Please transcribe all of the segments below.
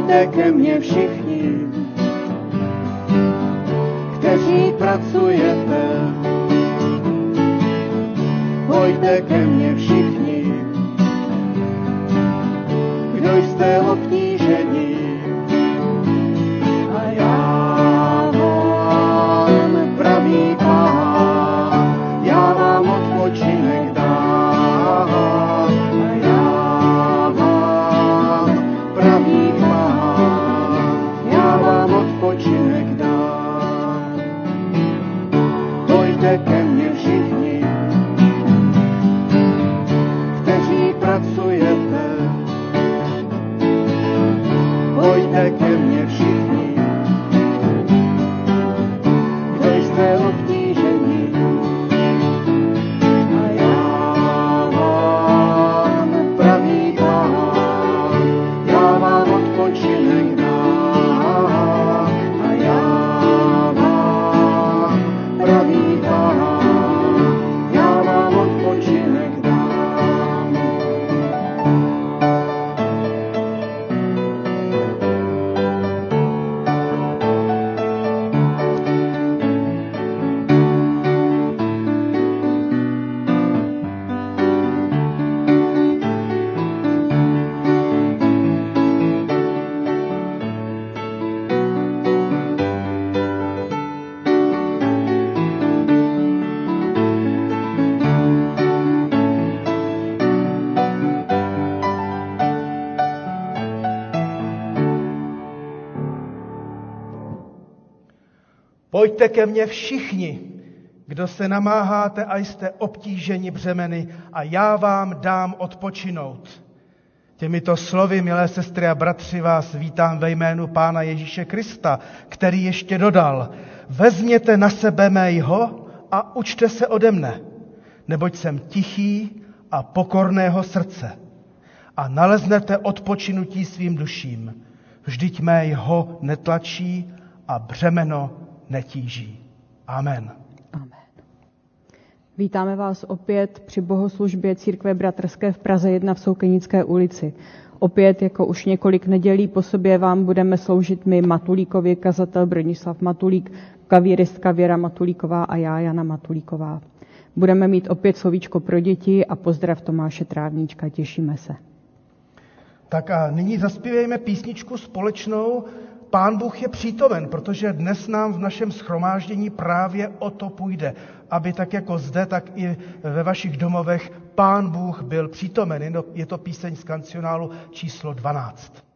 Pojďte ke mně všichni, kteří pracujete. Pojďte ke mně všichni, kdo jste obtíženi. A já vám, pravý Pán, já vám odpočinek dám. A já vám, pravý Pán, já vám odpočinek dám. Pojďte ke mně všichni, kteří pracujete. Pojďte ke mně všichni, kdo jste obtíženi. A já vám, pravý Pán, já vám odpočinek dám. A já vám, pravý Pán, já vám odpočinek dám. Pojďte ke mně všichni, kdo se namáháte a jste obtíženi břemeny, a já vám dám odpočinout. Těmito slovy, milé sestry a bratři, vás vítám ve jménu Pána Ježíše Krista, který ještě dodal: vezměte na sebe mého a učte se ode mne, neboť jsem tichý a pokorného srdce, a naleznete odpočinutí svým duším. Vždyť mé jho netlačí a břemeno netíží. Amen. Amen. Vítáme vás opět při bohoslužbě Církve bratrské v Praze 1 v Soukenické ulici. Opět, jako už několik nedělí po sobě, vám budeme sloužit my Matulíkovi, kazatel Bronislav Matulík, klavíristka Věra Matulíková a já, Jana Matulíková. Budeme mít opět slovíčko pro děti a pozdrav Tomáše Trávníčka. Těšíme se. Tak a nyní zaspívejme písničku společnou Pán Bůh je přítomen, protože dnes nám v našem shromáždění právě o to půjde, aby tak jako zde, tak i ve vašich domovech Pán Bůh byl přítomen. Je to píseň z kancionálu číslo 12.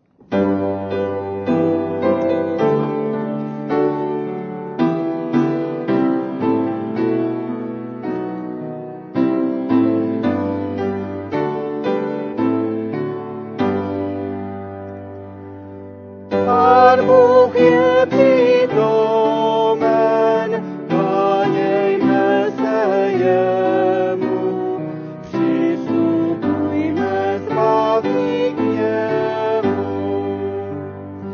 Pán Bůh je přítomen, klánějme se jemu, přistupujme s lásky k němu.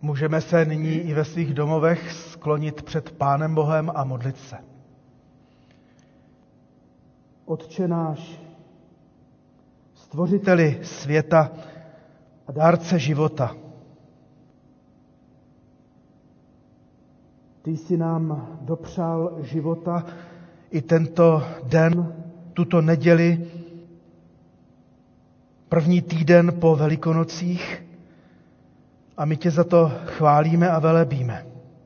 Můžeme se nyní i ve svých domovech sklonit před Pánem Bohem a modlit se. Otče náš, stvořiteli světa a dárce života, ty jsi nám dopřál života i tento den, tuto neděli, první týden po Velikonocích, a my tě za to chválíme a velebíme.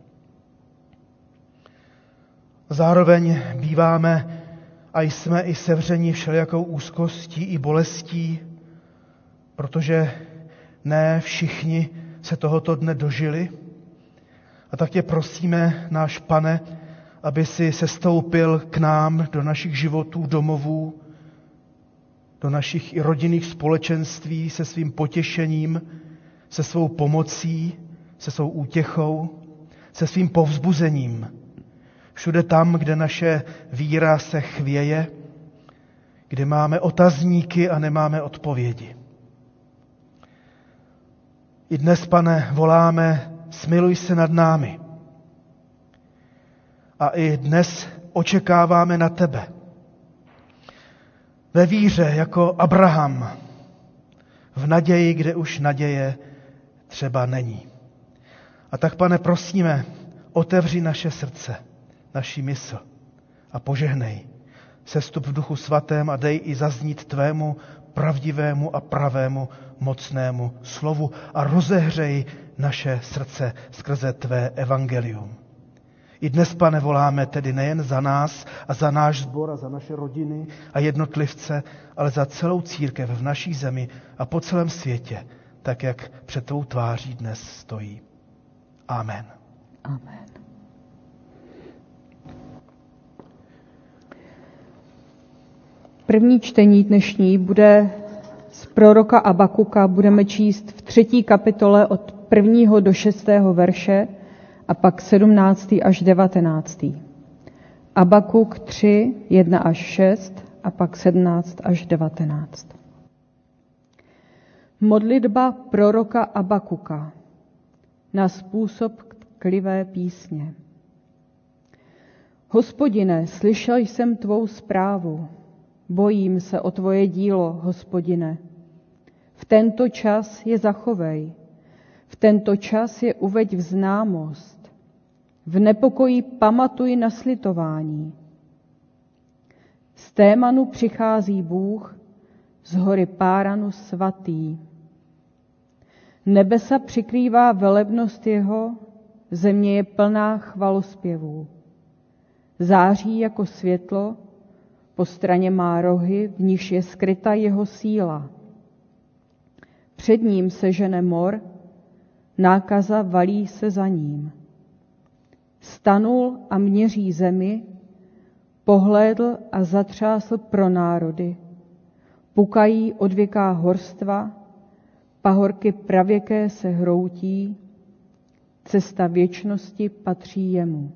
Zároveň býváme a jsme i sevřeni všelijakou úzkostí i bolestí, protože ne všichni se tohoto dne dožili. A tak tě prosíme, náš Pane, aby si sestoupil k nám do našich životů, domovů, do našich i rodinných společenství se svým potěšením, se svou pomocí, se svou útěchou, se svým povzbuzením. Všude tam, kde naše víra se chvěje, kde máme otazníky a nemáme odpovědi. I dnes, Pane, voláme, smiluj se nad námi. A i dnes očekáváme na tebe. Ve víře jako Abraham, v naději, kde už naděje třeba není. A tak, Pane, prosíme, otevři naše srdce, naši mysl a požehnej. Sestup v Duchu Svatém a dej i zaznít tvému pravdivému a pravému mocnému slovu a rozehřej naše srdce skrze tvé evangelium. I dnes, Pane, voláme tedy nejen za nás a za náš sbor a za naše rodiny a jednotlivce, ale za celou církev v naší zemi a po celém světě, tak jak před tvou tváří dnes stojí. Amen. Amen. První čtení dnešní bude z proroka Abakuka. Budeme číst v 3. kapitole od 1. do 6. verše a pak 17. až 19. Abakuk 3, 1 až 6 a pak 17 až 19. Modlitba proroka Abakuka na způsob tklivé písně. Hospodine, slyšel jsem tvou zprávu. Bojím se o tvoje dílo, Hospodine. V tento čas je zachovej. V tento čas je uveď v známost. V nepokoji pamatuj na slitování. Z Témanu přichází Bůh, z hory Páranu svatý. Nebesa přikrývá velebnost jeho, země je plná chvalospěvů. Září jako světlo, po straně má rohy, v níž je skryta jeho síla. Před ním se žene mor, nákaza valí se za ním. Stanul a měří zemi, pohlédl a zatřásl pro národy. Pukají odvěká horstva, pahorky pravěké se hroutí, cesta věčnosti patří jemu.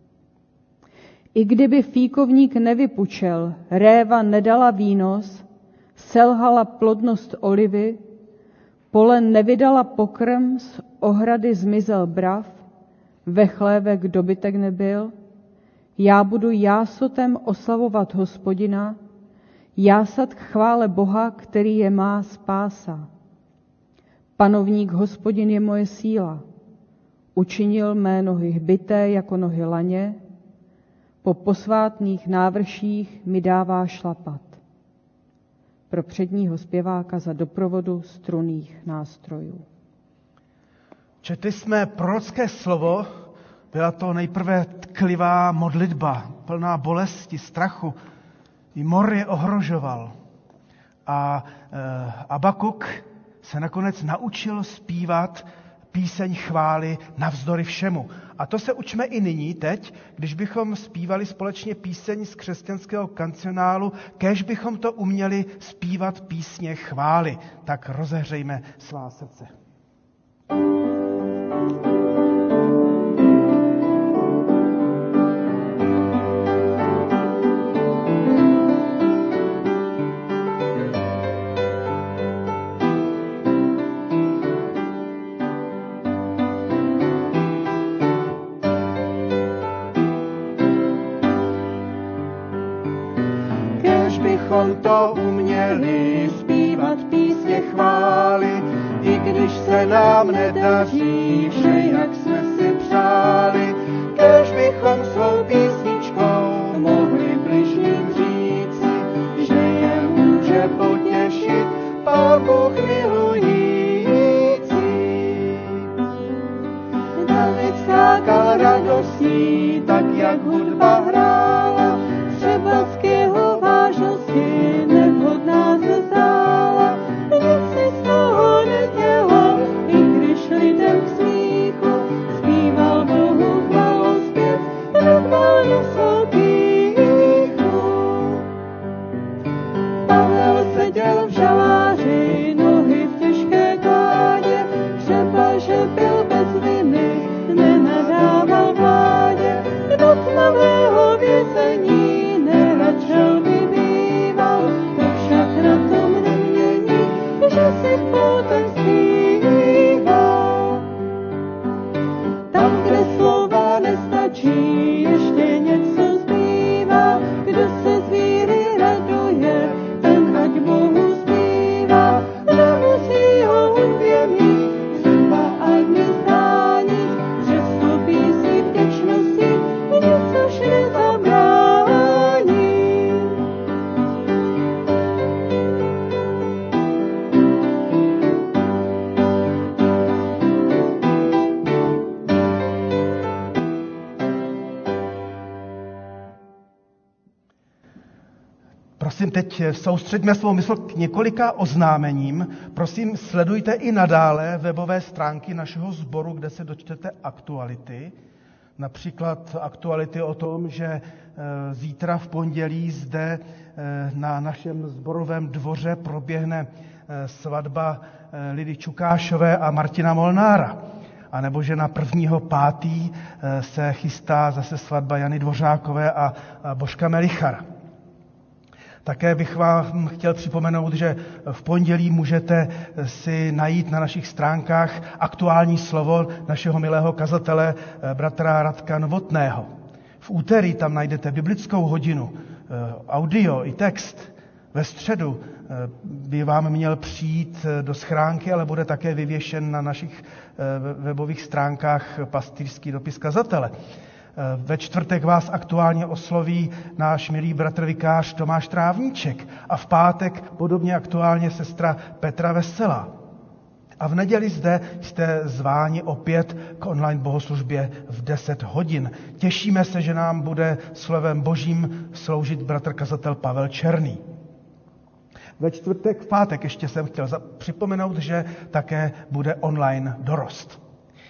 I kdyby fíkovník nevypučel, réva nedala výnos, selhala plodnost olivy, pole nevydala pokrm, z ohrady zmizel brav, ve chlévek dobytek nebyl, já budu jásotem oslavovat Hospodina, jásat k chvále Boha, který je má spása. Panovník Hospodin je moje síla, učinil mé nohy hbité jako nohy laně, po posvátných návrších mi dává šlapat. Pro předního zpěváka za doprovodu strunných nástrojů. Četli jsme prorocké slovo, byla to nejprve tklivá modlitba, plná bolesti, strachu. I mor je ohrožoval. A Abakuk se nakonec naučil zpívat píseň chvály navzdory všemu. A to se učme i nyní, teď, když bychom zpívali společně píseň z křesťanského kancionálu, kéž bychom to uměli zpívat písně chvály. Tak rozehřejme svá srdce. bychom to uměli zpívat písně chvály, i když se nám nedaří vše, jak jsme si přáli. Kéž bychom svou písničkou mohli bližním říci, že je může potěšit Pán Bůh milující. David skákal radostí, tak jak hudba hrála, třeba k jeho vážnosti nevhodná se zdála. Nic si z toho nedělal, i když lidem k smíchu zpíval Bohu chválospěv, nadmal na svou pýchu. Pavel seděl v žaláři, nohy v těžké kládě, třeba že byl bez viny, nenadával vládě. Do tmavého vězení nerad šel by býval, to však na tom nemění, že si v potanství zpíval. Tam, kde slova nestačí, ještě něco zbývá. Kdo se z víry raduje, ten ať Bohu zpívá. Nemusí ho hudbě mít, třeba ať nezdá nic, přesto písní vděčnosti nicož nezabrání. Prosím, teď soustřeďme svou mysl k několika oznámením. Prosím, sledujte i nadále webové stránky našeho sboru, kde se dočtete aktuality. Například aktuality o tom, že zítra v pondělí zde na našem sborovém dvoře proběhne svatba Lidy Čukášové a Martina Molnára. A nebo že na 1.5. se chystá zase svatba Jany Dvořákové a Božka Melichara. Také bych vám chtěl připomenout, že v pondělí můžete si najít na našich stránkách aktuální slovo našeho milého kazatele bratra Radka Novotného. V úterý tam najdete biblickou hodinu, audio i text. Ve středu by vám měl přijít do schránky, ale bude také vyvěšen na našich webových stránkách pastýřský dopis kazatele. Ve čtvrtek vás aktuálně osloví náš milý bratr vikář Tomáš Trávníček a v pátek podobně aktuálně sestra Petra Veselá. A v neděli zde jste zváni opět k online bohoslužbě v 10 hodin. Těšíme se, že nám bude slovem Božím sloužit bratr kazatel Pavel Černý. V pátek ještě jsem chtěl připomenout, že také bude online dorost.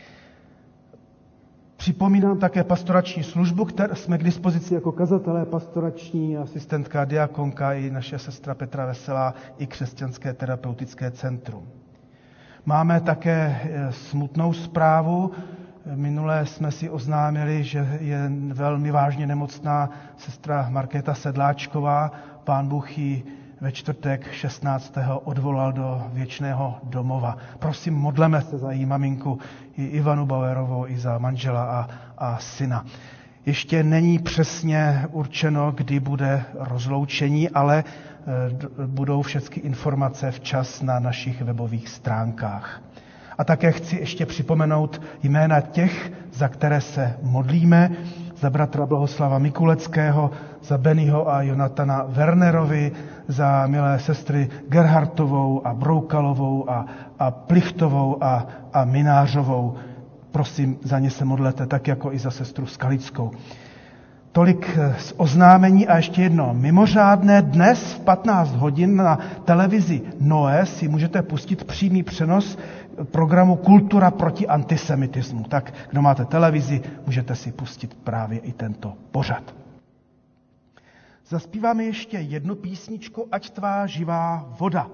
Připomínám také pastorační službu, kterou jsme k dispozici jako kazatelé, pastorační asistentka, diakonka i naše sestra Petra Veselá i křesťanské terapeutické centrum. Máme také smutnou zprávu. Minule jsme si oznámili, že je velmi vážně nemocná sestra Markéta Sedláčková. Pán Bůh ji ve čtvrtek 16. odvolal do věčného domova. Prosím, modleme se za její maminku, i Ivanu Bauerovou, i za manžela a syna. Ještě není přesně určeno, kdy bude rozloučení, ale budou všechny informace včas na našich webových stránkách. A také chci ještě připomenout jména těch, za které se modlíme, za bratra Blahoslava Mikuleckého, za Bennyho a Jonatana Wernerovi, za milé sestry Gerhartovou a Broukalovou a Plichtovou a Minářovou. Prosím, za ně se modlete, tak jako i za sestru Skalickou. Tolik z oznámení a ještě jedno mimořádné. Dnes v 15 hodin na televizi Noé si můžete pustit přímý přenos programu Kultura proti antisemitismu. Tak, kdo máte televizi, můžete si pustit právě i tento pořad. Zaspíváme ještě jednu písničku, Ať tvá živá voda.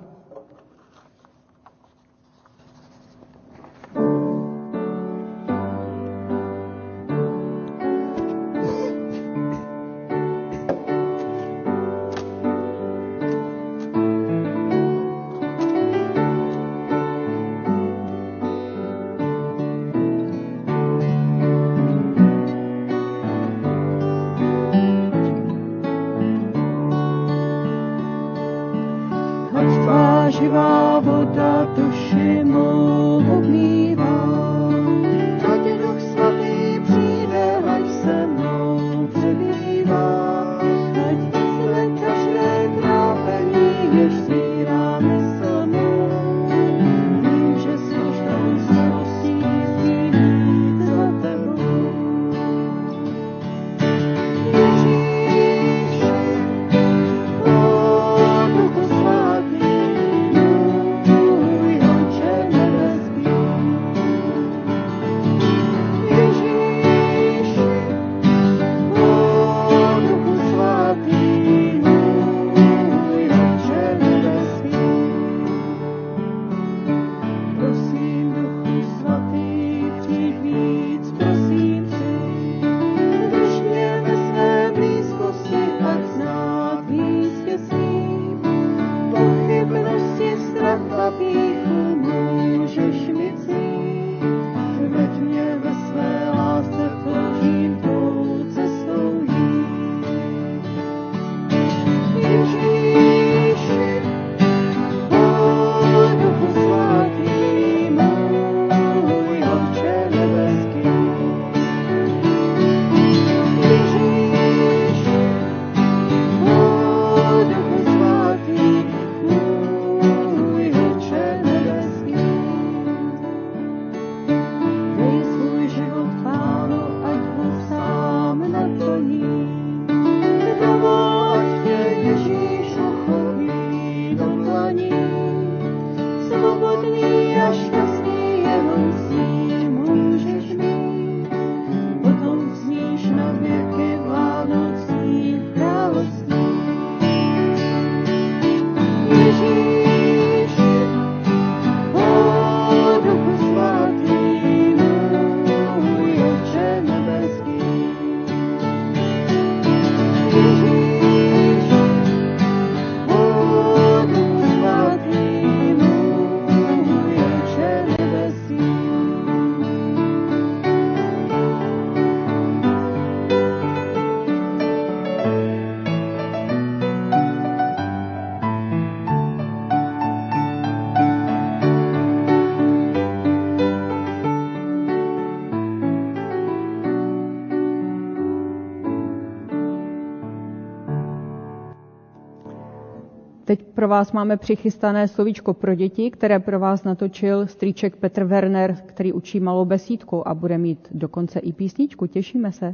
teď pro vás máme přichystané slovíčko pro děti, které pro vás natočil strýček Petr Werner, který učí malou besídku a bude mít dokonce i písničku. Těšíme se.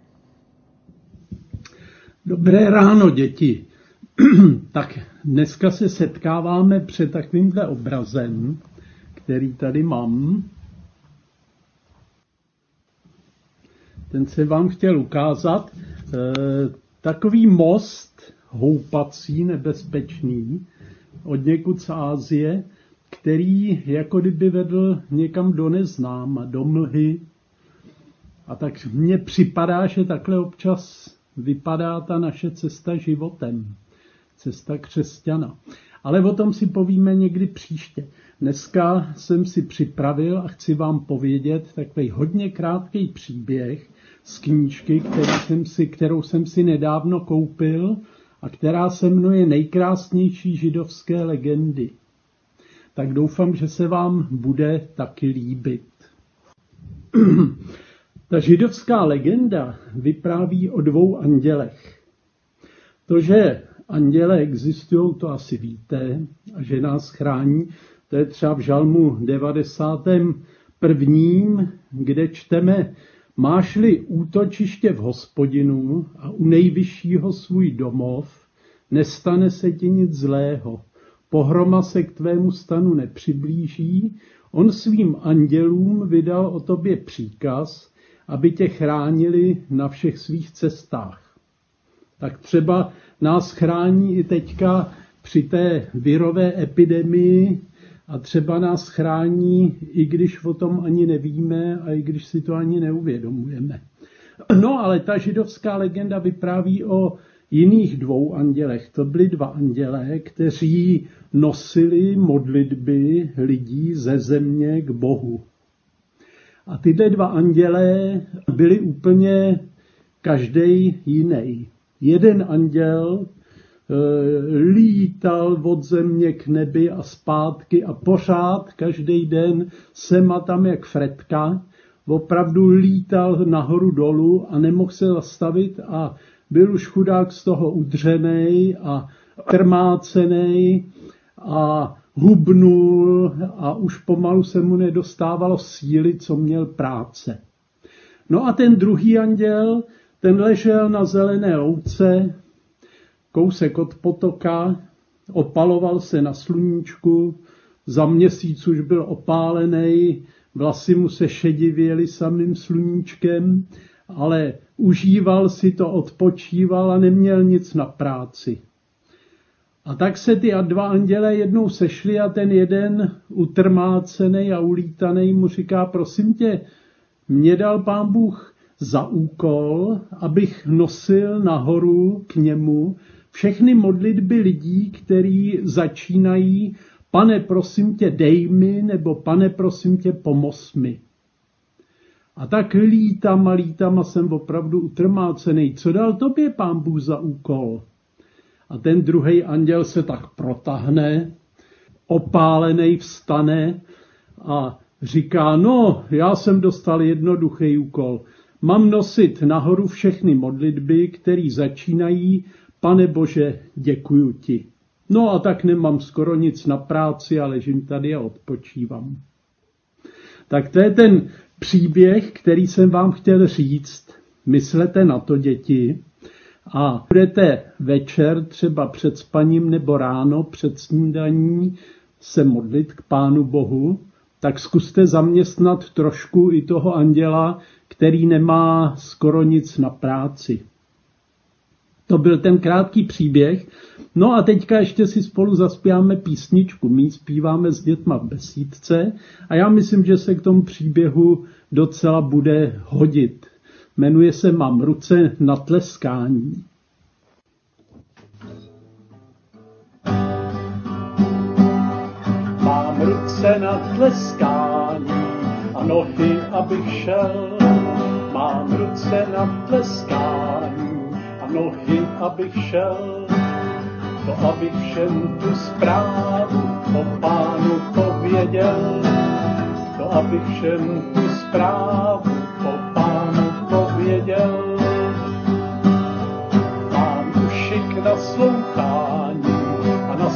Dobré ráno, děti. Tak dneska se setkáváme před takovýmhle obrazem, který tady mám. Ten se vám chtěl ukázat. Takový most houpací, nebezpečný, od někud z Asie, který jako kdyby vedl někam do neznáma, do mlhy. A tak mně připadá, že takhle občas vypadá ta naše cesta životem, cesta křesťana. Ale o tom si povíme někdy příště. Dneska jsem si připravil a chci vám povědět takový hodně krátký příběh z knížky, kterou jsem si nedávno koupil a která se jmenuje Nejkrásnější židovské legendy. Tak doufám, že se vám bude taky líbit. Ta židovská legenda vypráví o dvou andělech. To, že anděle existují, to asi víte, a že nás chrání, to je třeba v Žalmu 91., kde čteme: máš-li útočiště v Hospodinu a u nejvyššího svůj domov, nestane se ti nic zlého. Pohroma se k tvému stanu nepřiblíží, on svým andělům vydal o tobě příkaz, aby tě chránili na všech svých cestách. Tak třeba nás chrání i teďka při té virové epidemii a třeba nás chrání, i když o tom ani nevíme a i když si to ani neuvědomujeme. No ale ta židovská legenda vypráví o jiných dvou andělech. To byli dva andělé, kteří nosili modlitby lidí ze země k Bohu. A tyhle dva andělé byli úplně každej jiný. Jeden anděl lítal od země k nebi a zpátky a pořád každý den sem a tam jak fretka. Opravdu lítal nahoru dolů a nemohl se zastavit a byl už chudák z toho udřenej a krmácenej a hubnul a už pomalu se mu nedostávalo síly, co měl práce. No a ten druhý anděl, ten ležel na zelené louce, kousek od potoka, opaloval se na sluníčku, za měsíc už byl opálený, vlasy mu se šedivěly samým sluníčkem, ale užíval si to, odpočíval a neměl nic na práci. A tak se ty dva anděle jednou sešli a ten jeden utrmácený a ulítaný mu říká: prosím tě, mě dal Pán Bůh za úkol, abych nosil nahoru k němu všechny modlitby lidí, kteří začínají: Pane, prosím tě, dej mi, nebo Pane, prosím tě, pomoz mi. A tak lítám a jsem opravdu utrmácený. Co dal tobě Pán Bůh za úkol? A ten druhý anděl se tak protáhne, opálený vstane a říká: no, já jsem dostal jednoduchý úkol. Mám nosit nahoru všechny modlitby, které začínají: Pane Bože, děkuju ti. No a tak nemám skoro nic na práci a ležím tady a odpočívám. Tak to je ten příběh, který jsem vám chtěl říct. Myslete na to, děti, a budete večer, třeba před spaním nebo ráno před snídaní se modlit k Pánu Bohu, tak zkuste zaměstnat trošku i toho anděla, který nemá skoro nic na práci. To byl ten krátký příběh. No a teďka ještě si spolu zaspíváme písničku. My zpíváme s dětma v besídce a já myslím, že se k tomu příběhu docela bude hodit. Jmenuje se Mám ruce na tleskání. Mám ruce na tleskání a nohy, abych šel. Mám ruce na tleskání a nohy, abych šel. To abych všem tu zprávu o Pánu pověděl. To abych všem tu zprávu o Pánu pověděl. Mám uši k naslouchání a na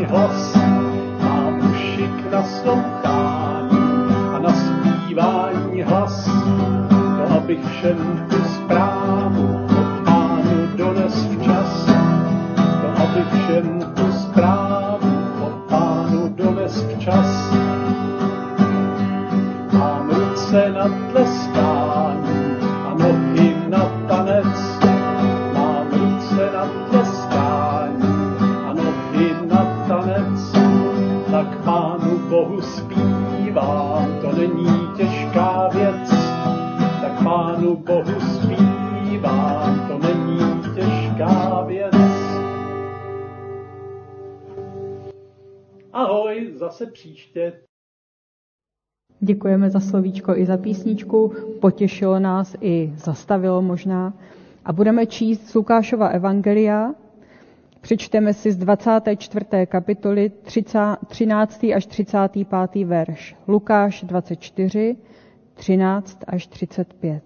hlas. Mám uši k naslouchání a na zpívání hlas. To abych všem tu zprávu od Pánu dones včas. To abych všem tu zprávu od Pánu dones včas. Mám ruce na tleskání a nohy na tanec. Mám ruce na tleskání a nohy na tanec. Tak Pánu Bohu zpívám, to není těžká věc. Tak Pánu Bohu zpívám, to není těžká věc. Ahoj, zase příště. Děkujeme za slovíčko i za písničku, potěšilo nás i zastavilo možná. A budeme číst z Lukášova evangelia. Přečteme si z 24. kapitoly 13. až 35. verš. Lukáš 24, 13 až 35.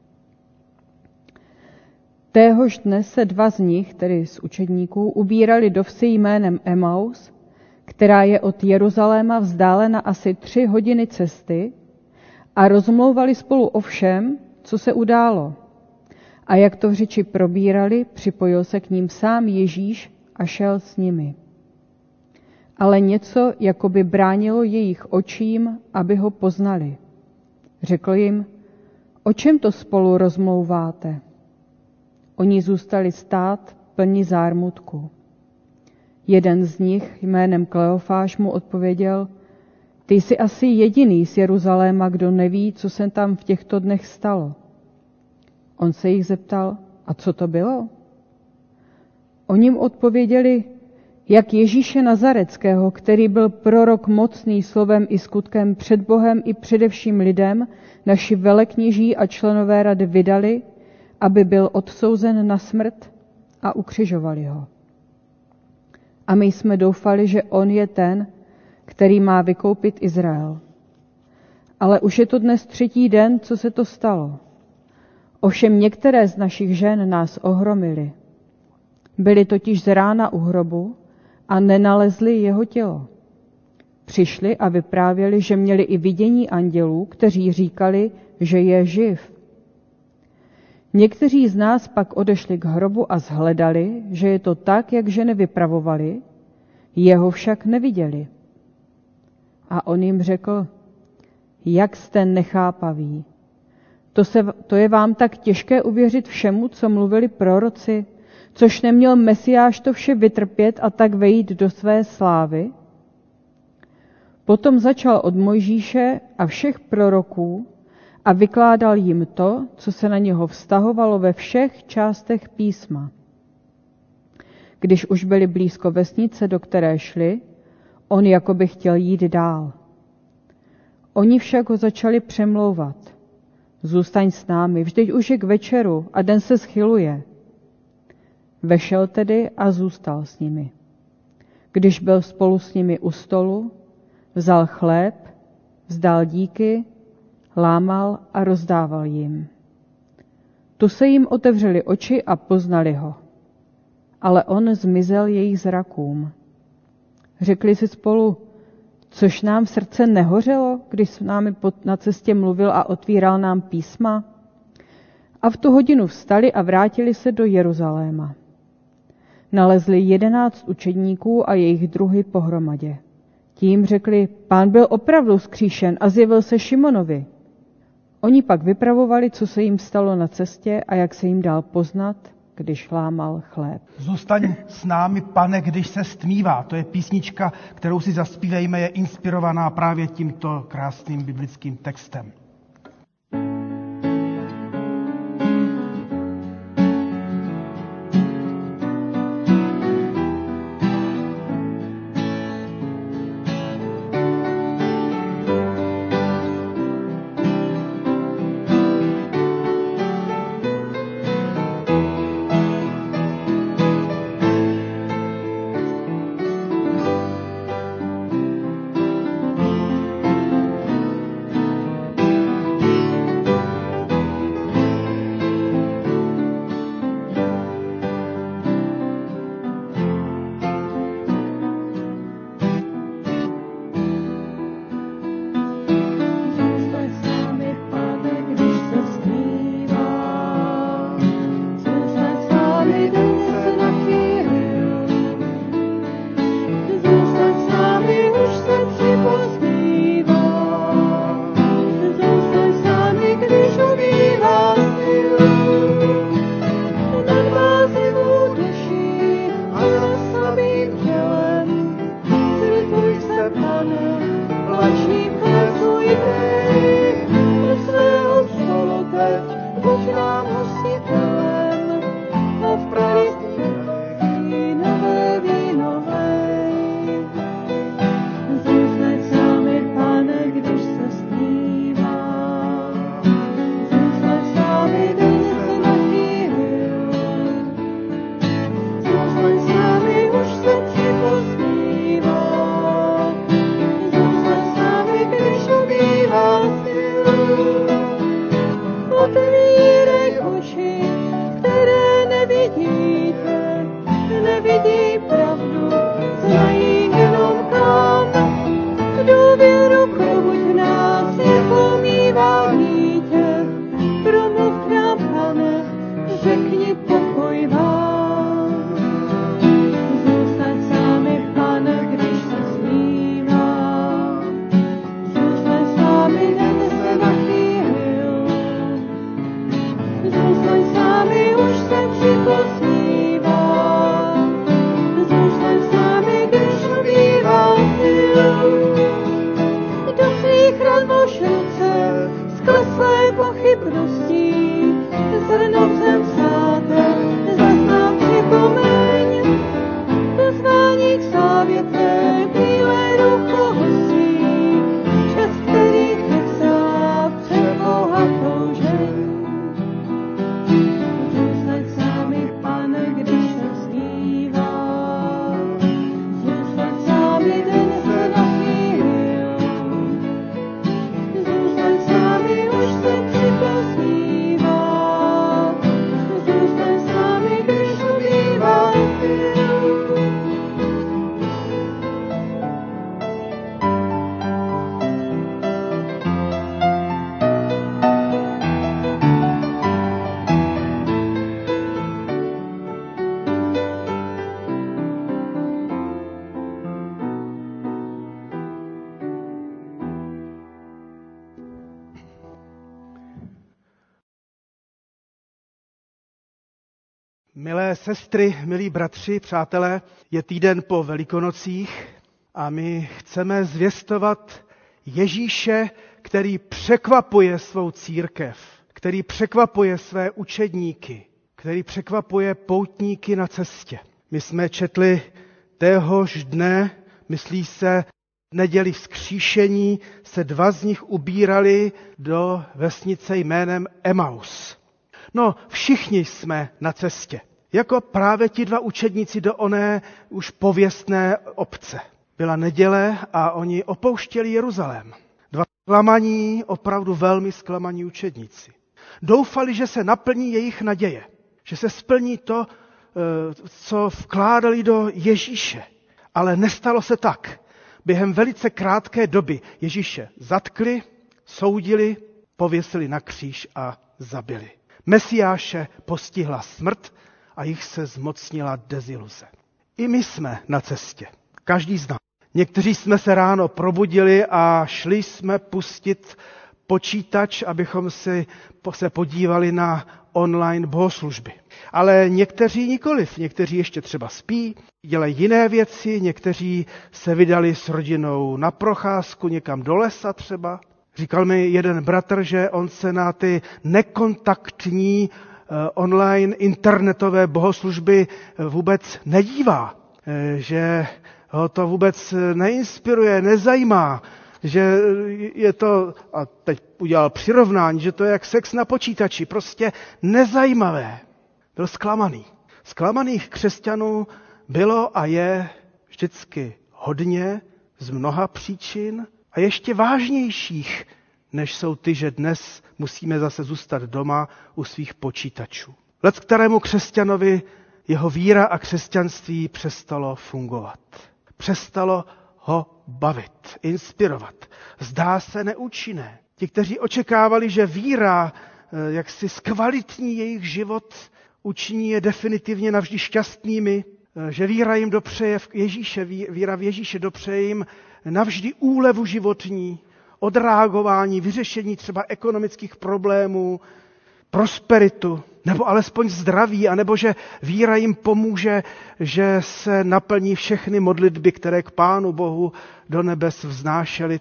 Téhož dne se dva z nich, tedy z učedníků, ubírali do vsi jménem Emaus, která je od Jeruzaléma vzdálena asi 3 hodiny cesty, a rozmlouvali spolu o všem, co se událo. A jak to v řeči probírali, připojil se k ním sám Ježíš a šel s nimi. Ale něco jakoby bránilo jejich očím, aby ho poznali. Řekl jim, o čem to spolu rozmlouváte? Oni zůstali stát plni zármutku. Jeden z nich jménem Kleofáš mu odpověděl, ty jsi asi jediný z Jeruzaléma, kdo neví, co se tam v těchto dnech stalo. On se jich zeptal, a co to bylo? Oni mu odpověděli, jak Ježíše Nazareckého, který byl prorok mocný slovem i skutkem před Bohem i především lidem, naši velekněží a členové rady vydali, aby byl odsouzen na smrt a ukřižovali ho. A my jsme doufali, že on je ten, který má vykoupit Izrael. Ale už je to dnes 3. den, co se to stalo. Ovšem některé z našich žen nás ohromily. Byli totiž z rána u hrobu a nenalezli jeho tělo. Přišli a vyprávěli, že měli i vidění andělů, kteří říkali, že je živ. Někteří z nás pak odešli k hrobu a shledali, že je to tak, jak ženy vypravovali, jeho však neviděli. A on jim řekl, jak jste nechápaví. To je vám tak těžké uvěřit všemu, co mluvili proroci, což neměl Mesiáš to vše vytrpět a tak vejít do své slávy? Potom začal od Mojžíše a všech proroků a vykládal jim to, co se na něho vztahovalo ve všech částech písma. Když už byli blízko vesnice, do které šli, on jakoby chtěl jít dál. Oni však ho začali přemlouvat. Zůstaň s námi, vždyť už je k večeru a den se schyluje. Vešel tedy a zůstal s nimi. Když byl spolu s nimi u stolu, vzal chléb, vzdal díky, lámal a rozdával jim. Tu se jim otevřely oči a poznali ho. Ale on zmizel jejich zrakům. Řekli si spolu, což nám srdce nehořelo, když s námi na cestě mluvil a otvíral nám písma? A v tu hodinu vstali a vrátili se do Jeruzaléma. Nalezli 11 učedníků a jejich druhy pohromadě. Tím řekli, Pán byl opravdu vzkříšen a zjevil se Šimonovi. Oni pak vypravovali, co se jim stalo na cestě a jak se jim dal poznat, když lámal chléb. Zůstaň s námi, Pane, když se stmívá. To je písnička, kterou si zaspívejme, je inspirovaná právě tímto krásným biblickým textem. Milé sestry, milí bratři, přátelé, je týden po Velikonocích a my chceme zvěstovat Ježíše, který překvapuje svou církev, který překvapuje své učedníky, který překvapuje poutníky na cestě. My jsme četli téhož dne, myslí se, neděli vzkříšení, se 2 z nich ubírali do vesnice jménem Emaus. No, všichni jsme na cestě. Jako právě ti 2 učedníci do oné už pověstné obce. Byla neděle a oni opouštěli Jeruzalém. 2 zklamaní, opravdu velmi zklamaní učedníci. Doufali, že se naplní jejich naděje, že se splní to, co vkládali do Ježíše. Ale nestalo se tak. Během velice krátké doby Ježíše zatkli, soudili, pověsili na kříž a zabili. Mesiáše postihla smrt a jich se zmocnila deziluze. I my jsme na cestě. Každý z nás. Někteří jsme se ráno probudili a šli jsme pustit počítač, abychom se podívali na online bohoslužby. Ale někteří nikoliv. Někteří ještě třeba spí, dělají jiné věci, někteří se vydali s rodinou na procházku někam do lesa třeba. Říkal mi jeden bratr, že on se na ty nekontaktní online internetové bohoslužby vůbec nedívá, že ho to vůbec neinspiruje, nezajímá, že je to, a teď udělal přirovnání, že to je jak sex na počítači, prostě nezajímavé. Byl zklamaný. Zklamaných křesťanů bylo a je vždycky hodně z mnoha příčin a ještě vážnějších, než jsou ty, že dnes musíme zase zůstat doma u svých počítačů. Let kterému křesťanovi jeho víra a křesťanství přestalo fungovat. Přestalo ho bavit, inspirovat. Zdá se neúčinné. Ti, kteří očekávali, že víra jaksi zkvalitní jejich život, učiní je definitivně navždy šťastnými, že víra jim dopřeje víra v Ježíše dopřeje jim navždy úlevu životní, odreagování, vyřešení třeba ekonomických problémů, prosperitu, nebo alespoň zdraví, anebo že víra jim pomůže, že se naplní všechny modlitby, které k Pánu Bohu do nebes vznášely,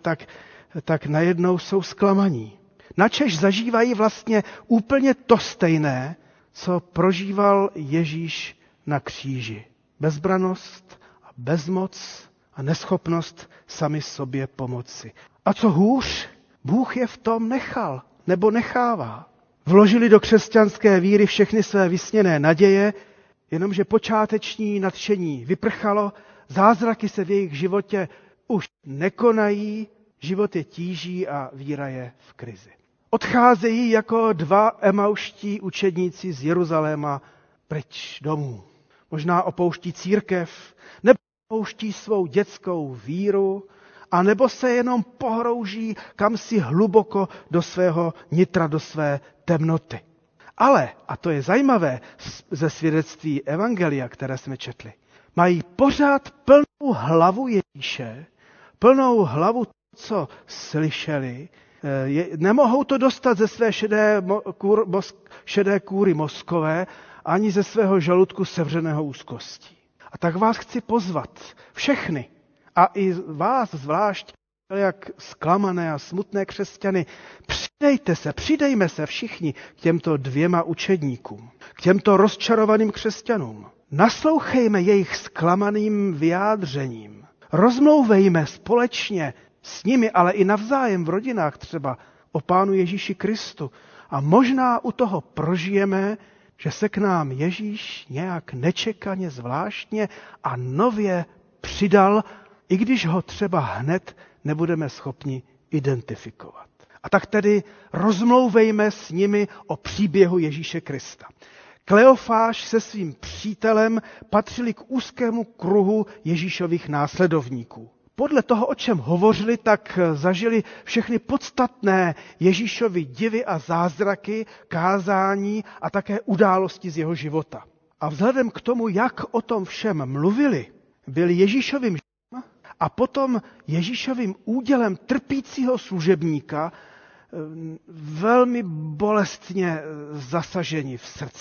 tak najednou jsou zklamaní. Načež zažívají vlastně úplně to stejné, co prožíval Ježíš na kříži. Bezbranost a bezmoc a neschopnost sami sobě pomoci. A co hůř, Bůh je v tom nechal nebo nechává. Vložili do křesťanské víry všechny své vysněné naděje, jenomže počáteční nadšení vyprchalo, zázraky se v jejich životě už nekonají, život je tíží a víra je v krizi. Odcházejí jako 2 emauští učedníci z Jeruzaléma pryč domů. Možná opouští církev, nebo opouští svou dětskou víru, a nebo se jenom pohrouží kamsi hluboko do svého nitra, do své temnoty. Ale, a to je zajímavé ze svědectví Evangelia, které jsme četli, mají pořád plnou hlavu Ježíše, plnou hlavu, co slyšeli, nemohou to dostat ze své šedé kůry mozkové, ani ze svého žaludku sevřeného úzkostí. A tak vás chci pozvat, všechny, a i vás zvlášť, jak zklamané a smutné křesťany, přidejme se všichni k těmto 2 učedníkům, k těmto rozčarovaným křesťanům. Naslouchejme jejich zklamaným vyjádřením. Rozmlouvejme společně s nimi, ale i navzájem v rodinách třeba o Pánu Ježíši Kristu. A možná u toho prožijeme, že se k nám Ježíš nějak nečekaně, zvláštně a nově přidal, i když ho třeba hned nebudeme schopni identifikovat. A tak tedy rozmlouvejme s nimi o příběhu Ježíše Krista. Kleofáš se svým přítelem patřili k úzkému kruhu Ježíšových následovníků. Podle toho, o čem hovořili, tak zažili všechny podstatné Ježíšovy divy a zázraky, kázání a také události z jeho života. A vzhledem k tomu, jak o tom všem mluvili, byli Ježíšovým a potom Ježíšovým údělem trpícího služebníka velmi bolestně zasaženi v srdci.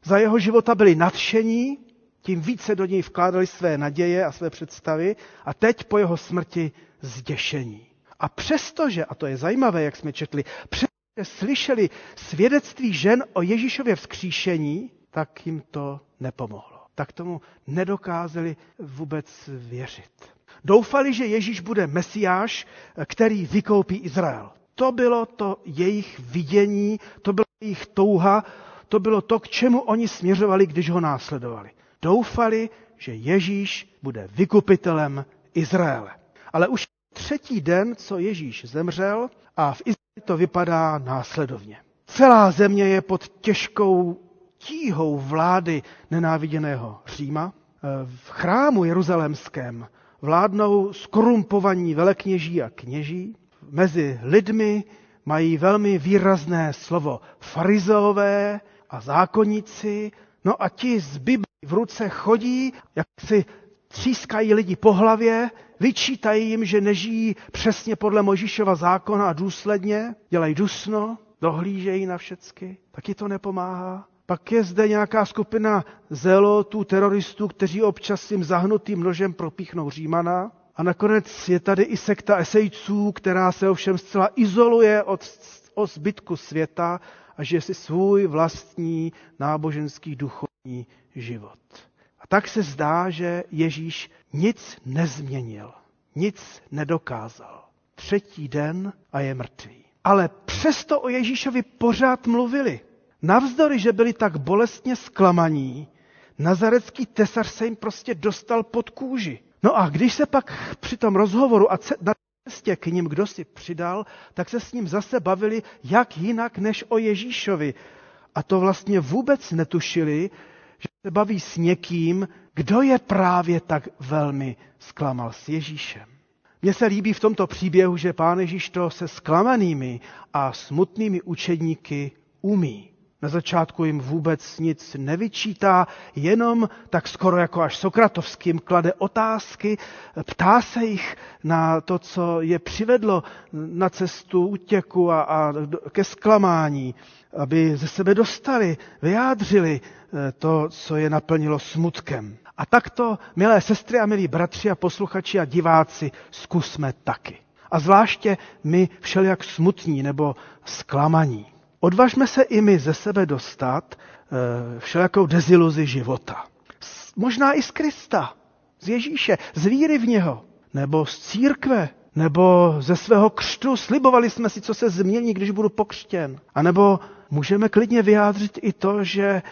Za jeho života byli nadšení, tím více do něj vkládali své naděje a své představy a teď po jeho smrti zděšení. A přestože, a to je zajímavé, jak jsme četli, přestože slyšeli svědectví žen o Ježíšově vzkříšení, tak jim to nepomohlo. Tak tomu nedokázali vůbec věřit. Doufali, že Ježíš bude Mesiáš, který vykoupí Izrael. To bylo to jejich vidění, to byla jejich touha, to bylo to, k čemu oni směřovali, když ho následovali. Doufali, že Ježíš bude vykupitelem Izraele. Ale už třetí den, co Ježíš zemřel, a v Izraeli to vypadá následovně. Celá země je pod těžkou tíhou vlády nenáviděného Říma. V chrámu jeruzalémském vládnou skorumpovaní velekněží a kněží. Mezi lidmi mají velmi výrazné slovo farizeové a zákonníci. No a ti z Biblí v ruce chodí, jak si třískají lidi po hlavě, vyčítají jim, že nežijí přesně podle Mojžíšova zákona a důsledně, dělají dusno, dohlížejí na všecky. Taky to nepomáhá. Pak je zde nějaká skupina zelotů, teroristů, kteří občas tím zahnutým nožem propíchnou Římana. A nakonec je tady i sekta esejců, která se ovšem zcela izoluje od zbytku světa a žije si svůj vlastní náboženský duchovní život. A tak se zdá, že Ježíš nic nezměnil, nic nedokázal. Třetí den a je mrtvý. Ale přesto o Ježíšovi pořád mluvili. Navzdory, že byli tak bolestně zklamaní, nazarecký tesař se jim prostě dostal pod kůži. No a když se pak při tom rozhovoru a na cestě k ním kdo si přidal, tak se s ním zase bavili jak jinak než o Ježíšovi. A to vlastně vůbec netušili, že se baví s někým, kdo je právě tak velmi zklamal s Ježíšem. Mně se líbí v tomto příběhu, že Pán Ježíš to se zklamanými a smutnými učedníky umí. Na začátku jim vůbec nic nevyčítá, jenom tak skoro jako až sokratovským klade otázky, ptá se jich na to, co je přivedlo na cestu útěku a ke zklamání, aby ze sebe dostali, vyjádřili to, co je naplnilo smutkem. A takto, milé sestry a milí bratři a posluchači a diváci, zkusme taky. A zvláště my všelijak smutní nebo zklamaní. Odvažme se i my ze sebe dostat všelijakou deziluzi života. Možná i z Krista, z Ježíše, z víry v něho, nebo z církve, nebo ze svého křtu. Slibovali jsme si, co se změní, když budu pokřtěn. A nebo můžeme klidně vyjádřit i to, že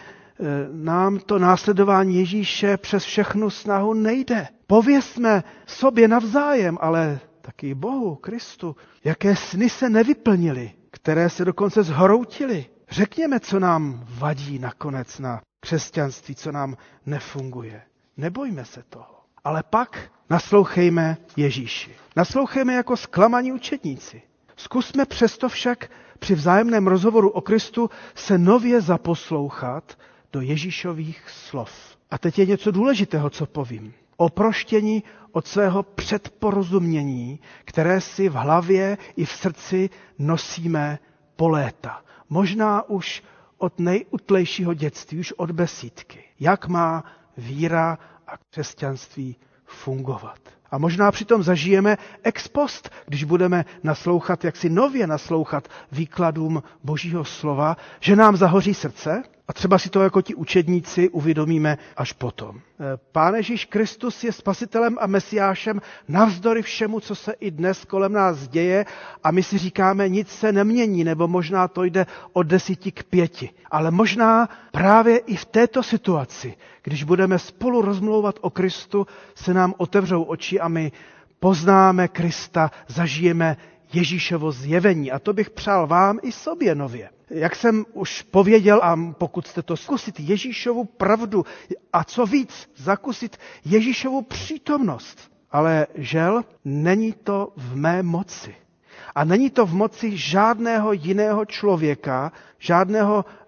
nám to následování Ježíše přes všechnu snahu nejde. Pověsme sobě navzájem, ale taky Bohu, Kristu, jaké sny se nevyplnily, které se dokonce zhroutily. Řekněme, co nám vadí nakonec na křesťanství, co nám nefunguje. Nebojme se toho. Ale pak naslouchejme Ježíši. Naslouchejme jako zklamaní učedníci. Zkusme přesto však při vzájemném rozhovoru o Kristu se nově zaposlouchat do Ježíšových slov. A teď je něco důležitého, co povím. Oproštění od svého předporozumění, které si v hlavě i v srdci nosíme po léta. Možná už od nejutlejšího dětství, už od besídky. Jak má víra a křesťanství fungovat. A možná přitom zažijeme ex post, když budeme naslouchat, jak si nově naslouchat výkladům Božího slova, že nám zahoří srdce a třeba si to jako ti učedníci uvědomíme až potom. Pán Ježíš Kristus je spasitelem a mesiášem navzdory všemu, co se i dnes kolem nás děje a my si říkáme, nic se nemění, nebo možná to jde od 10 k 5. Ale možná právě i v této situaci, když budeme spolu rozmlouvat o Kristu, se nám otevřou oči a my poznáme Krista, zažijeme Ježíšovo zjevení. A to bych přál vám i sobě nově. Jak jsem už pověděl, a pokud jste to zkusit Ježíšovu pravdu a co víc, zakusit Ježíšovu přítomnost. Ale žel, není to v mé moci. A není to v moci žádného jiného člověka, žádného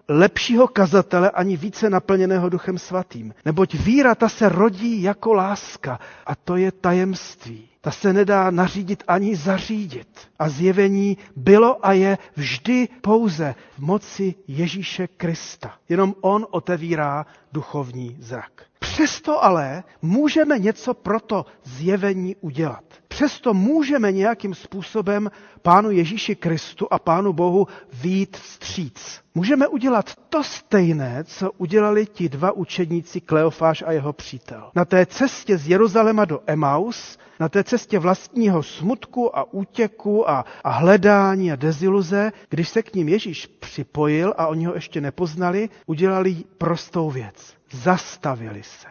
lepšího kazatele ani více naplněného Duchem Svatým. Neboť víra ta se rodí jako láska a to je tajemství. Ta se nedá nařídit ani zařídit. A zjevení bylo a je vždy pouze v moci Ježíše Krista. Jenom on otevírá duchovní zrak. Přesto ale můžeme něco pro to zjevení udělat. Přesto můžeme nějakým způsobem Pánu Ježíši Kristu a Pánu Bohu vyjít vstříc. Můžeme udělat to stejné, co udělali ti dva učedníci Kleofáš a jeho přítel. Na té cestě z Jeruzaléma do Emaus, na té cestě vlastního smutku a útěku a hledání a deziluze, když se k ním Ježíš připojil a oni ho ještě nepoznali, udělali prostou věc. Zastavili se.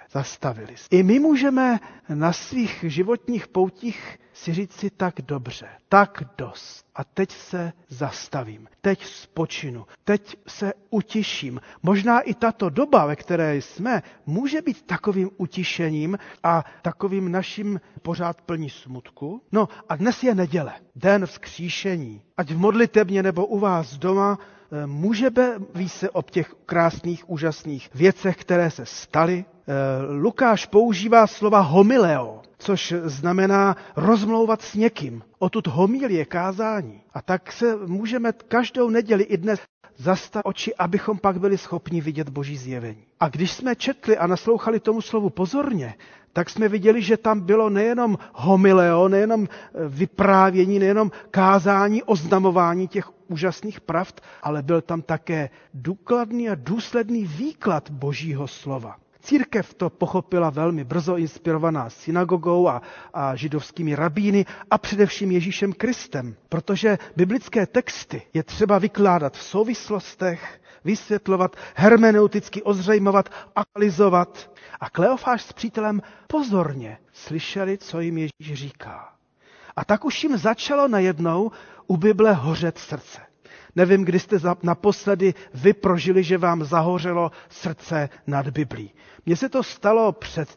I my můžeme na svých životních poutích si říct si tak dobře, tak dost. A teď se zastavím, teď spočinu, teď se utiším. Možná i tato doba, ve které jsme, může být takovým utišením a takovým naším pořád plní smutku. No a dnes je neděle, den vzkříšení. Ať v modlitebně nebo u vás doma můžeme víc se o těch krásných, úžasných věcech, které se staly. Lukáš používá slova homileo, což znamená rozmlouvat s někým. Odtud homilie kázání. A tak se můžeme každou neděli i dnes zastavit oči, abychom pak byli schopni vidět Boží zjevení. A když jsme četli a naslouchali tomu slovu pozorně, tak jsme viděli, že tam bylo nejenom homileo, nejenom vyprávění, nejenom kázání, oznamování těch úžasných pravd, ale byl tam také důkladný a důsledný výklad Božího slova. Církev to pochopila velmi brzo, inspirovaná synagogou a židovskými rabíny a především Ježíšem Kristem, protože biblické texty je třeba vykládat v souvislostech, vysvětlovat, hermeneuticky ozřejmovat, aktualizovat. A Kleofáš s přítelem pozorně slyšeli, co jim Ježíš říká. A tak už jim začalo najednou u Bible hořet srdce. Nevím, kdy jste naposledy vy prožili, že vám zahořelo srdce nad Biblí. Mně se to stalo před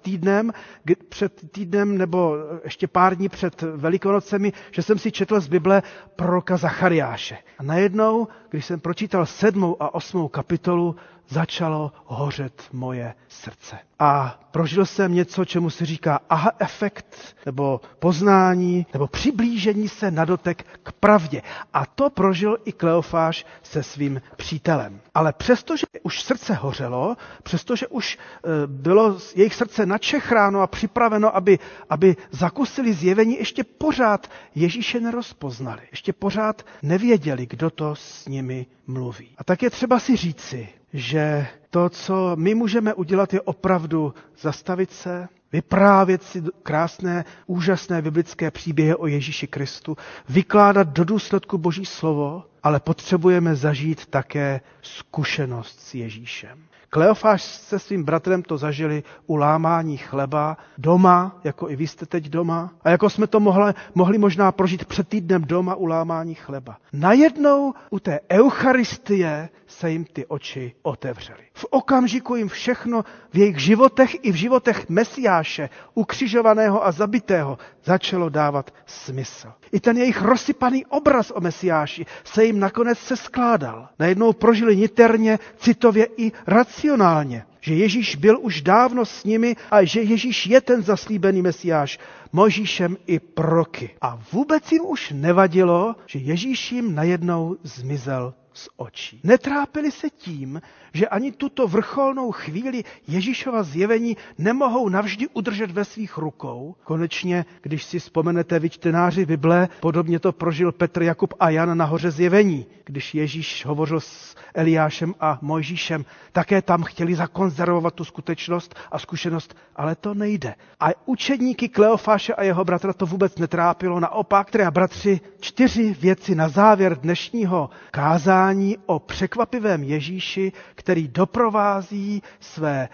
týdnem nebo ještě pár dní před Velikonocemi, že jsem si četl z Bible proroka Zachariáše. A najednou, když jsem pročítal 7. a 8. kapitolu, začalo hořet moje srdce. A prožil jsem něco, čemu se říká aha efekt, nebo poznání, nebo přiblížení se na dotek k pravdě. A to prožil i Kleofáš se svým přítelem. Ale přestože už srdce hořelo, přestože už bylo jejich srdce načechráno a připraveno, aby zakusili zjevení, ještě pořád Ježíše nerozpoznali. Ještě pořád nevěděli, kdo to s nimi mluví. A tak je třeba si říci, že to, co my můžeme udělat, je opravdu zastavit se, vyprávět si krásné, úžasné biblické příběhy o Ježíši Kristu, vykládat do důsledku Boží slovo, ale potřebujeme zažít také zkušenost s Ježíšem. Kleofáš se svým bratrem to zažili u lámání chleba doma, jako i vy jste teď doma, a jako jsme to mohli možná prožít před týdnem doma u lámání chleba. Najednou u té eucharistie se jim ty oči otevřely. V okamžiku jim všechno v jejich životech i v životech Mesiáše, ukřižovaného a zabitého, začalo dávat smysl. I ten jejich rozsypaný obraz o Mesiáši se jim nakonec seskládal. Najednou prožili niterně, citově i racionálně, že Ježíš byl už dávno s nimi a že Ježíš je ten zaslíbený Mesiáš Mojžíšem i proroky. A vůbec jim už nevadilo, že Ježíš jim najednou zmizel z očí. Netrápili se tím, že ani tuto vrcholnou chvíli Ježíšova zjevení nemohou navždy udržet ve svých rukou. Konečně, když si vzpomenete vy čtenáři Bible, podobně to prožil Petr, Jakub a Jan na hoře zjevení. Když Ježíš hovořil s Eliášem a Mojžíšem, také tam chtěli zakonzervovat tu skutečnost a zkušenost, ale to nejde. A učedníky Kleofáše a jeho bratra to vůbec netrápilo. Naopak, teda bratři, 4 věci na závěr dnešního kázání o překvapivém Ježíši, který doprovází své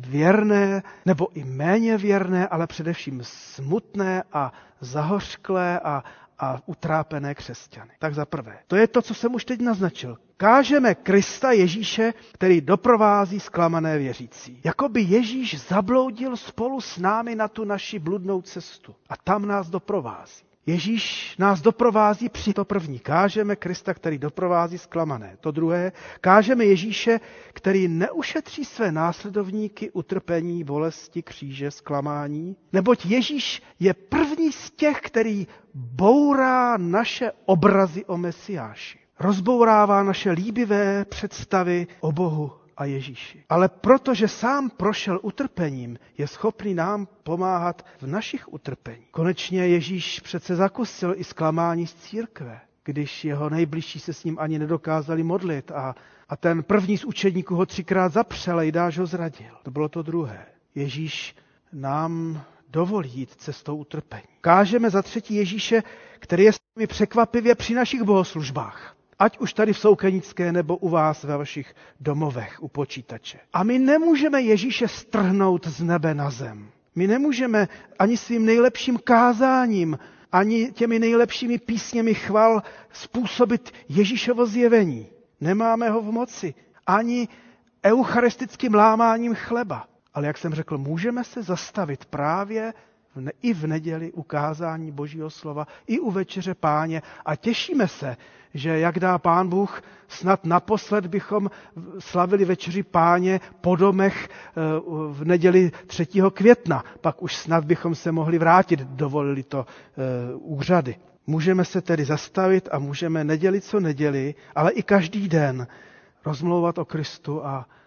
věrné, nebo i méně věrné, ale především smutné a zahořklé a utrápené křesťany. Tak za prvé, to je to, co jsem už teď naznačil. Kážeme Krista Ježíše, který doprovází zklamané věřící. Jakoby Ježíš zabloudil spolu s námi na tu naši bludnou cestu. A tam nás doprovází. Ježíš nás doprovází při to první. Kážeme Krista, který doprovází zklamané. To druhé, kážeme Ježíše, který neušetří své následovníky utrpení, bolesti, kříže, zklamání. Neboť Ježíš je první z těch, který bourá naše obrazy o Mesiáši. Rozbourává naše líbivé představy o Bohu a Ježíši. Ale protože sám prošel utrpením, je schopný nám pomáhat v našich utrpení. Konečně Ježíš přece zakusil i zklamání z církve, když jeho nejbližší se s ním ani nedokázali modlit a ten první z učedníků ho 3krát zapřel a Jidáš ho zradil. To bylo to druhé. Ježíš nám dovolí jít cestou utrpení. Kážeme za třetí Ježíše, který je s námi překvapivě při našich bohoslužbách. Ať už tady v Soukenické nebo u vás ve vašich domovech u počítače. A my nemůžeme Ježíše strhnout z nebe na zem. My nemůžeme ani svým nejlepším kázáním, ani těmi nejlepšími písněmi chval způsobit Ježíšovo zjevení. Nemáme ho v moci. Ani eucharistickým lámáním chleba. Ale jak jsem řekl, můžeme se zastavit právě i v neděli u kázání Božího slova, i u večeře Páně a těšíme se, že jak dá Pán Bůh, snad naposled bychom slavili večeři Páně po domech v neděli 3. května. Pak už snad bychom se mohli vrátit, dovolili to úřady. Můžeme se tedy zastavit a můžeme neděli co neděli, ale i každý den rozmlouvat o Kristu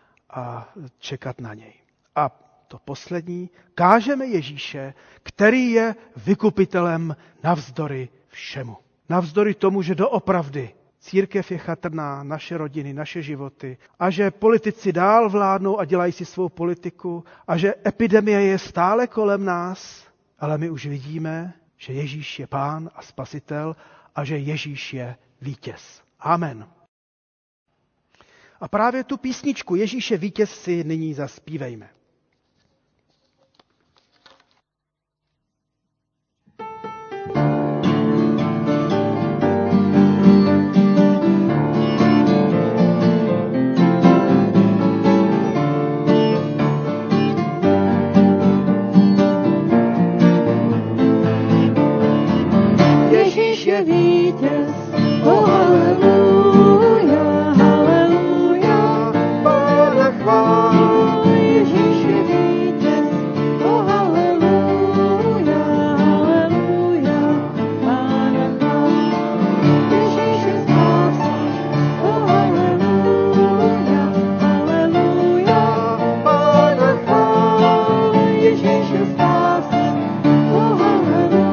a čekat na něj. A to poslední, kážeme Ježíše, který je vykupitelem navzdory všemu. Navzdory tomu, že doopravdy církev je chatrná, naše rodiny, naše životy a že politici dál vládnou a dělají si svou politiku a že epidemie je stále kolem nás, ale my už vidíme, že Ježíš je Pán a Spasitel a že Ježíš je vítěz. Amen. A právě tu písničku Ježíš je vítěz si nyní zaspívejme. Ježíš je vítěz, oh haleluja, haleluja, Pána chvál. Ježíš je vítěz, oh haleluja, haleluja, Pána chvál. Ježíš je spása, oh haleluja, haleluja, Pána chvál. Ježíš je spása, oh haleluja.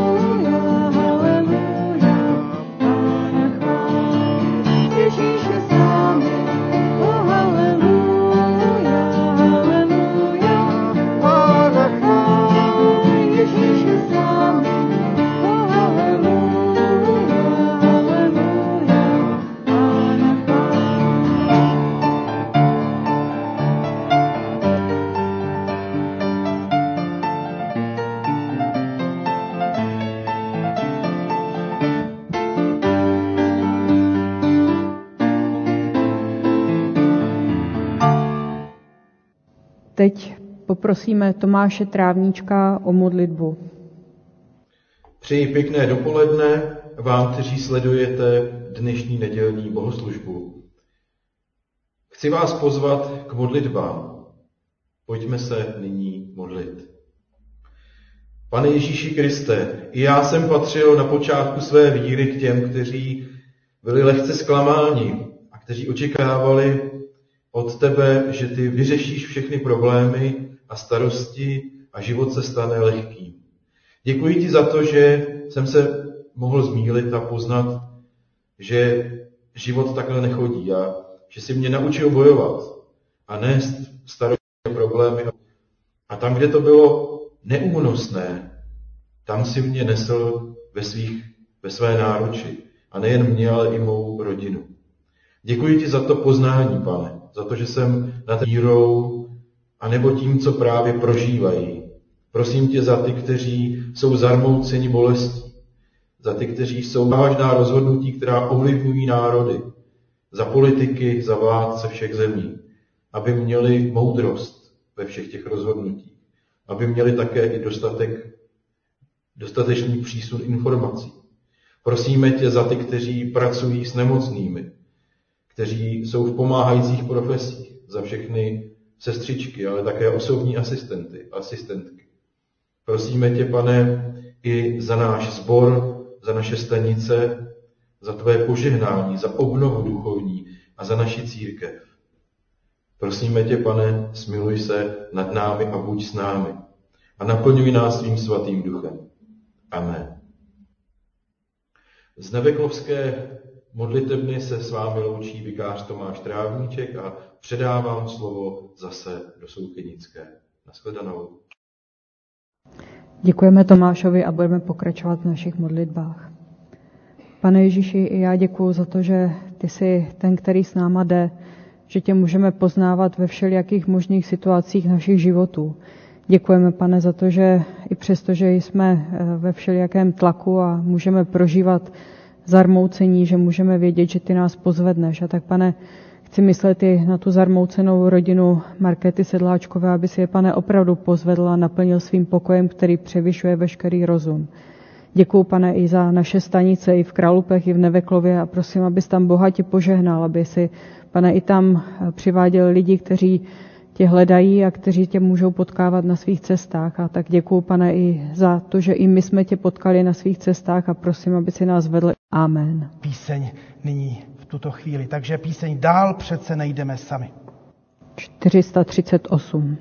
Teď poprosíme Tomáše Trávníčka o modlitbu. Přeji pěkné dopoledne vám, kteří sledujete dnešní nedělní bohoslužbu. Chci vás pozvat k modlitbám. Pojďme se nyní modlit. Pane Ježíši Kriste, i já jsem patřil na počátku své víry k těm, kteří byli lehce zklamáni a kteří očekávali od tebe, že ty vyřešíš všechny problémy a starosti a život se stane lehkým. Děkuji ti za to, že jsem se mohl zmýlit a poznat, že život takhle nechodí a že jsi mě naučil bojovat a nést starosti a problémy. A tam, kde to bylo neúnosné, tam si mě nesl ve své náruči. A nejen mě, ale i mou rodinu. Děkuji ti za to poznání, Pane, za to, že jsem nad vírou a nebo tím, co právě prožívají. Prosím tě za ty, kteří jsou zarmouceni bolestí, za ty, kteří jsou vážná rozhodnutí, která ovlivňují národy, za politiky, za vládce všech zemí, aby měli moudrost ve všech těch rozhodnutích, aby měli také i dostatek dostatečný přísun informací. Prosíme tě za ty, kteří pracují s nemocnými, kteří jsou v pomáhajících profesích, za všechny sestřičky, ale také osobní asistentky. Prosíme tě, Pane, i za náš sbor, za naše stanice, za tvé požehnání, za obnovu duchovní a za naši církev. Prosíme tě, Pane, smiluj se nad námi a buď s námi a naplňuj nás svým svatým duchem. Amen. Z Neveklovské modlitebny se s vámi loučí vikář Tomáš Trávníček a předávám slovo zase do Soukenické. Nashledanou. Děkujeme Tomášovi a budeme pokračovat v našich modlitbách. Pane Ježíši, i já děkuju za to, že ty jsi ten, který s náma jde, že tě můžeme poznávat ve všelijakých možných situacích našich životů. Děkujeme, Pane, za to, že i přesto, že jsme ve všelijakém tlaku a můžeme prožívat zarmoucení, že můžeme vědět, že ty nás pozvedneš. A tak, Pane, chci myslet i na tu zarmoucenou rodinu Markéty Sedláčkové, aby si je, Pane, opravdu pozvedl a naplnil svým pokojem, který převyšuje veškerý rozum. Děkuju, Pane, i za naše stanice, i v Kralupech, i v Neveklově a prosím, abys tam bohatě požehnal, aby si, Pane, i tam přiváděl lidi, kteří tě hledají a kteří tě můžou potkávat na svých cestách. A tak děkuju, Pane, i za to, že i my jsme tě potkali na svých cestách a prosím, aby si nás vedl. Amen. Píseň nyní v tuto chvíli. Takže píseň Dál přece nejdeme sami. 438.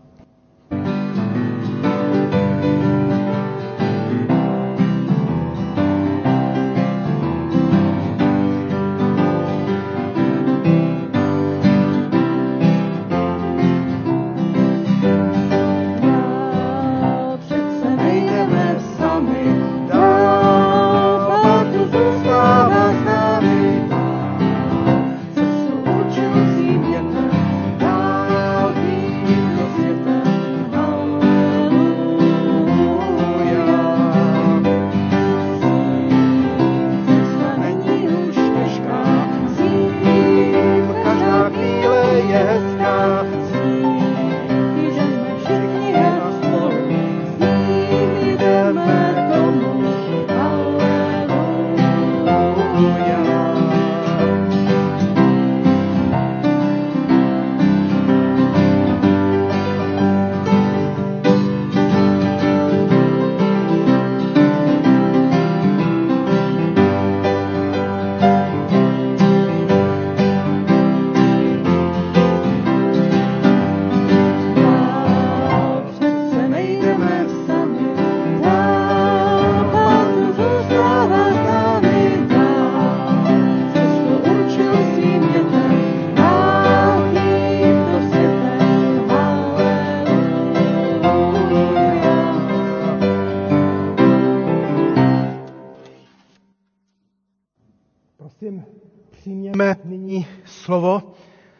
Prosím, přijměme nyní slovo,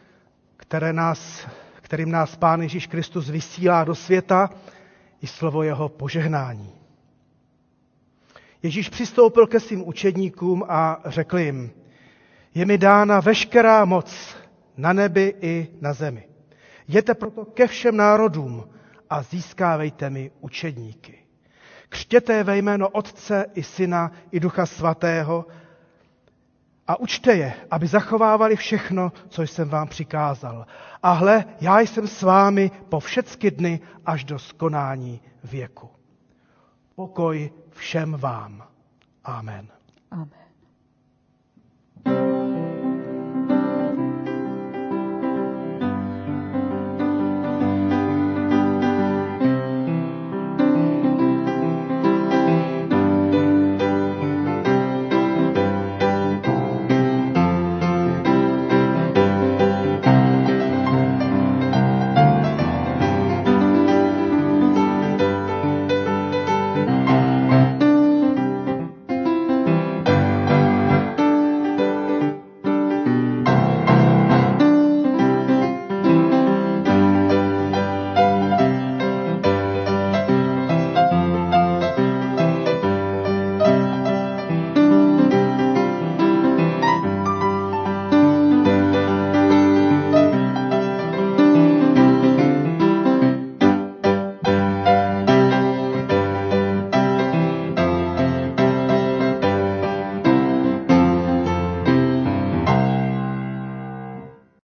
kterým nás Pán Ježíš Kristus vysílá do světa, i slovo jeho požehnání. Ježíš přistoupil ke svým učedníkům a řekl jim: Je mi dána veškerá moc na nebi i na zemi. Jděte proto ke všem národům a získávejte mi učedníky. Křtěte je ve jméno Otce i Syna i Ducha Svatého a učte je, aby zachovávali všechno, co jsem vám přikázal. A hle, já jsem s vámi po všechny dny až do skonání věku. Pokoj všem vám. Amen. Amen.